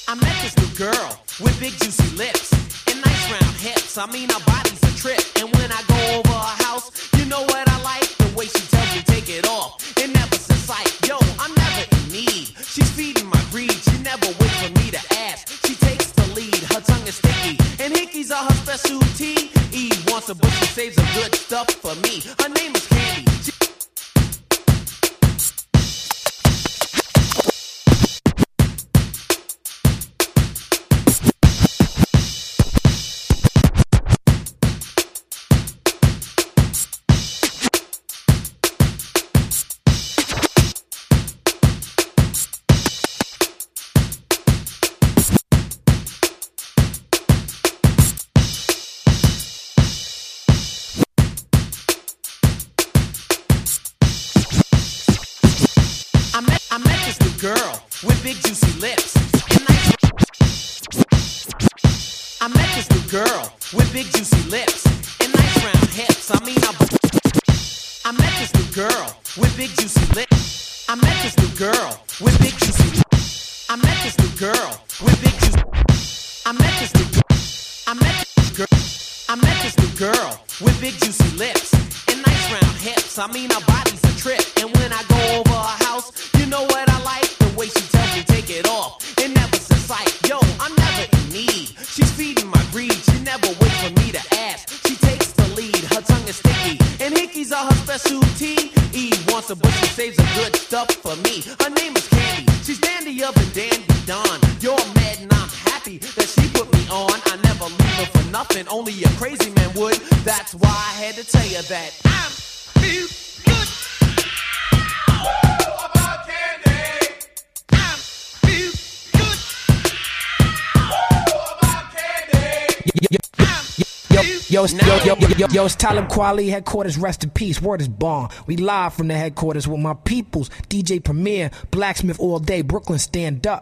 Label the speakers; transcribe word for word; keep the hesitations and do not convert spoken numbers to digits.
Speaker 1: I met this new girl with big juicy lips and nice round hips. I mean, her body's a trip. And when I go over her house, you know what I like? The way she tells me take it off. It never says like, yo, I'm never in need. She's feeding my greed. She never waits for me to ask. She takes the lead. Her tongue is sticky. And hickeys are her specialty. E wants a but she saves the good stuff for me. Her name is Candy. She girl with big juicy lips and nice. I met this new girl with big juicy lips and nice round hips. I mean, I, I met this new girl with big juicy lips. I met this new girl with big juicy lips. I met this new girl with big juicy. I met this new girl. I met this girl. I met this new girl with big juicy lips and nice round hips. I mean, her body's a trip. And when I go over her house, you know what I like? The way she tells me take it off. It never says like, yo, I'm never in need. She's feeding my greed. She never waits for me to ask. She takes the lead. Her tongue is sticky. And hickeys are her specialty. E wants a but she saves the good stuff for me. Her name is Candy. She's dandy up and dandy done. You're mad and I'm happy that she put me on. I never leave her for nothing. Only a crazy man would. That's why I had to tell you that I'm feel good.
Speaker 2: Yo, yo, yo, yo, yo, yo, it's Talib Kweli, headquarters, rest in peace, word is born. We live from the headquarters with my peoples, D J Premier, Blacksmith all day, Brooklyn stand up.